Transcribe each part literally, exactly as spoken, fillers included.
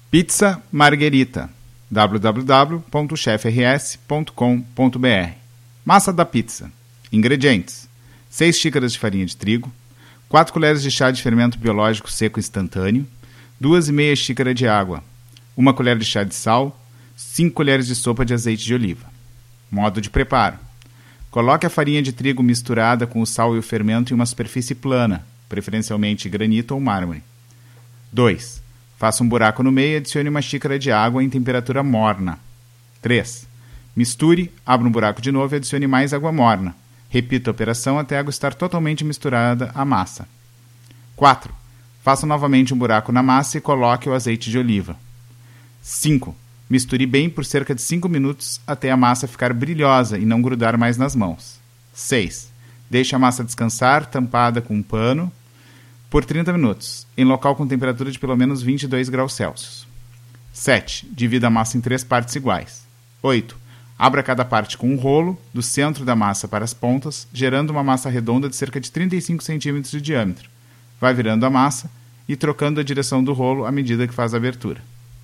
Pizza Margherita, w w w ponto chef r s ponto com ponto b r. Massa da pizza. Ingredientes: seis xícaras de farinha de trigo, quatro colheres de chá de fermento biológico seco instantâneo, duas e meia xícaras de água, uma colher de chá de sal, cinco colheres de sopa de azeite de oliva. Modo de preparo: coloque a farinha de trigo misturada com o sal e o fermento em uma superfície plana, preferencialmente granito ou mármore. dois. Faça um buraco no meio e adicione uma xícara de água em temperatura morna. três. Misture, abra um buraco de novo e adicione mais água morna. Repita a operação até a água estar totalmente misturada à massa. quatro. Faça novamente um buraco na massa e coloque o azeite de oliva. cinco. Misture bem por cerca de cinco minutos até a massa ficar brilhosa e não grudar mais nas mãos. seis. Deixe a massa descansar, tampada com um pano, por trinta minutos, em local com temperatura de pelo menos vinte e dois graus Celsius. sete. Divida a massa em três partes iguais. oito. Abra cada parte com um rolo, do centro da massa para as pontas, gerando uma massa redonda de cerca de trinta e cinco centímetros de diâmetro. Vai virando a massa e trocando a direção do rolo à medida que faz a abertura.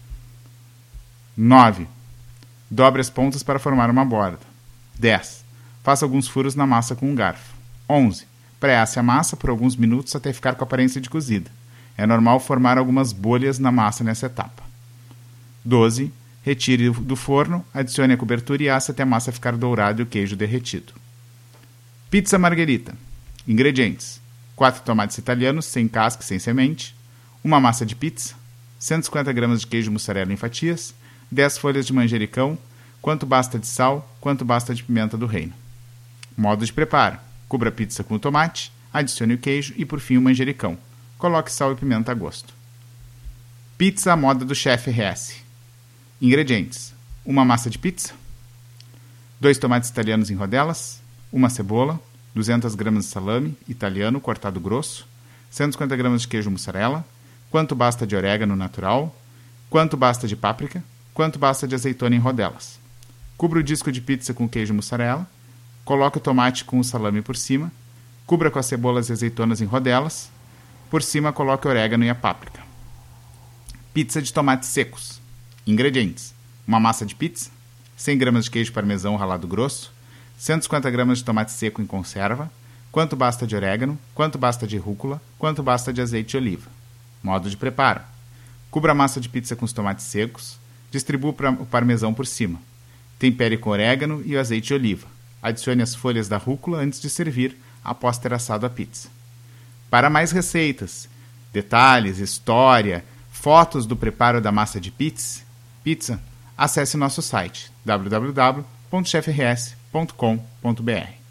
nove. Dobre as pontas para formar uma borda. dez. Faça alguns furos na massa com um garfo. onze. Pré-asse a massa por alguns minutos até ficar com a aparência de cozida. É normal formar algumas bolhas na massa nessa etapa. doze. Retire do forno, adicione a cobertura e asse até a massa ficar dourada e o queijo derretido. Pizza Margherita. Ingredientes: quatro tomates italianos, sem casca e sem semente, uma massa de pizza, cento e cinquenta gramas de queijo mussarela em fatias, dez folhas de manjericão, quanto basta de sal, quanto basta de pimenta do reino. Modo de preparo: cubra a pizza com o tomate, adicione o queijo e, por fim, o manjericão. Coloque sal e pimenta a gosto. Pizza à moda do Chef R S. Ingredientes: uma massa de pizza, dois tomates italianos em rodelas, uma cebola, duzentas gramas de salame italiano cortado grosso, cento e cinquenta gramas de queijo mussarela, quanto basta de orégano natural, quanto basta de páprica, quanto basta de azeitona em rodelas. Cubra o disco de pizza com queijo mussarela, coloque o tomate com o salame por cima, cubra com as cebolas e azeitonas em rodelas, por cima coloque o orégano e a páprica. Pizza de tomates secos. Ingredientes: uma massa de pizza, cem gramas de queijo parmesão ralado grosso, cento e cinquenta gramas de tomate seco em conserva, quanto basta de orégano, quanto basta de rúcula, quanto basta de azeite de oliva. Modo de preparo: cubra a massa de pizza com os tomates secos, distribua o parmesão por cima. Tempere com orégano e o azeite de oliva. Adicione as folhas da rúcula antes de servir, após ter assado a pizza. Para mais receitas, detalhes, história, fotos do preparo da massa de pizza, pizza, acesse nosso site w w w ponto chef r s ponto com ponto b r.